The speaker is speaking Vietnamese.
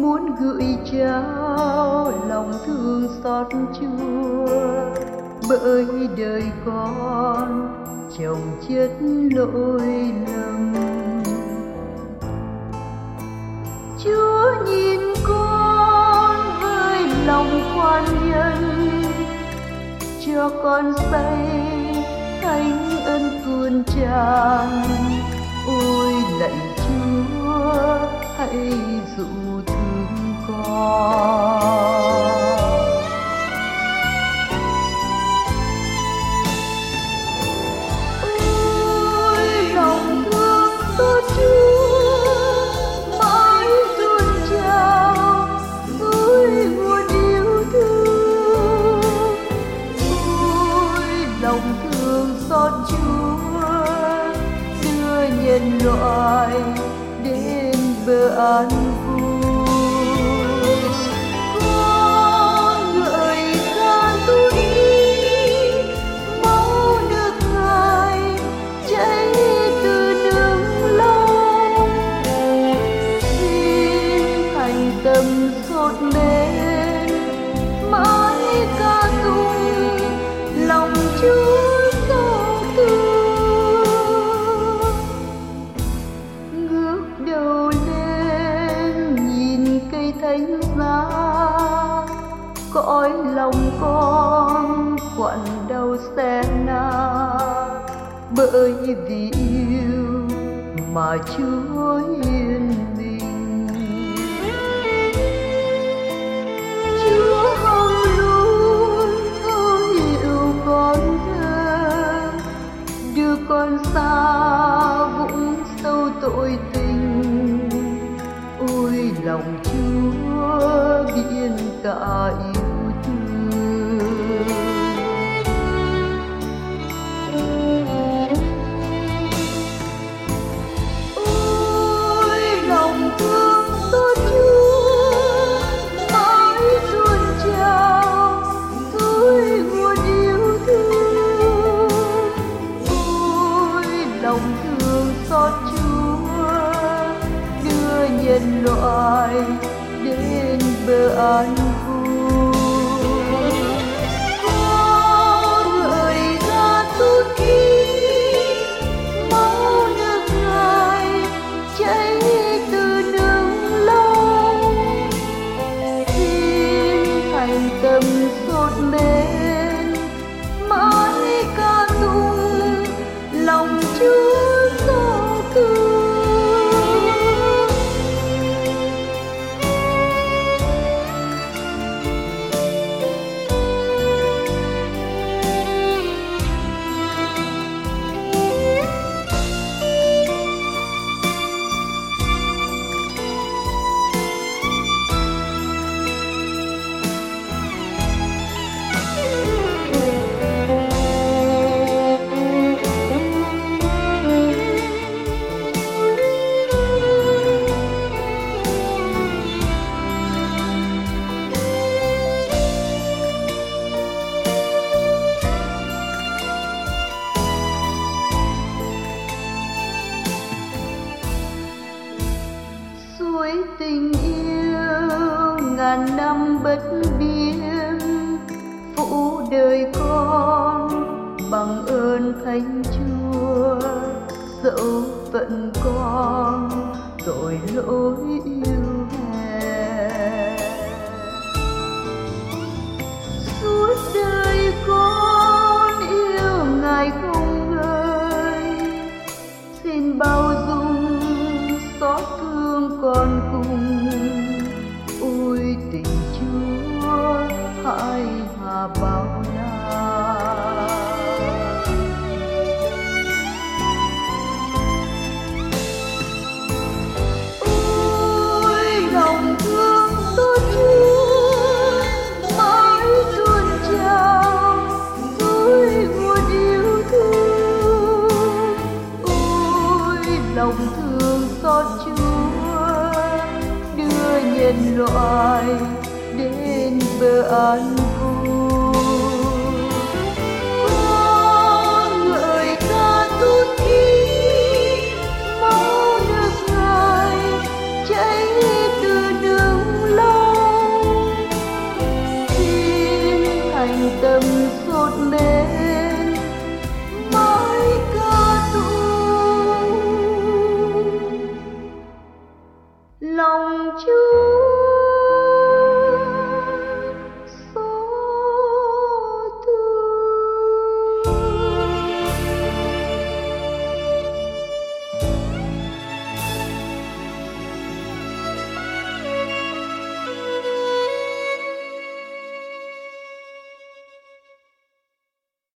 muốn gửi trao lòng thương xót Chúa, bởi đời con chồng chất lỗi lầm. Chúa nhìn con với lòng khoan nhân, cho con say thánh ân tuôn tràn. Ôi lạy Chúa, hãy dụ thương con. Ôi lòng thương xót Chúa mãi tuôn trào, suối nguồn yêu thương. Ôi lòng thương xót Chúa đưa nhân loại đến bờ an vui. Con ngợi ca túi máu nước Ngài chảy từ nương lòng. Xin thành tâm sốt lên mãi ca tụng lòng Chúa xót thương. Ngước đầu lên nhìn cây thánh giá, cõi lòng con quặn đau xé nát, bởi vì yêu mà Chúa yên bình. Chúa không luôn thấu hiểu con thơ, đưa con xa vũng sâu tội tình. Ôi lòng Chúa biển cả yêu thương. Ôi lòng thương xót Chúa mãi tuôn trào, suối nguồn yêu thương. Ôi lòng thương xót Chúa đưa nhân loại đến bờ an vui. Con ngợi ca tuôn máu nước Ngài chảy từ nương lòng. Xin thành tâm sốt mến mãi ca tụng lòng Chúa xót thương. Suối tình yêu ngàn năm bất biến, phụ đời con bằng ơn Thánh Chúa. Dẫu phận con tội lỗi yêu hèn, suốt đời con yêu Ngài không ngơi. Xin bao dung xót thương con cùng. Ôi tình Chúa hãy hà bao la. Ôi lòng thương xót Chúa mãi tuôn trào, suối nguồn yêu thương. Ôi lòng thương xót Chúa đưa nhân loại đến bờ an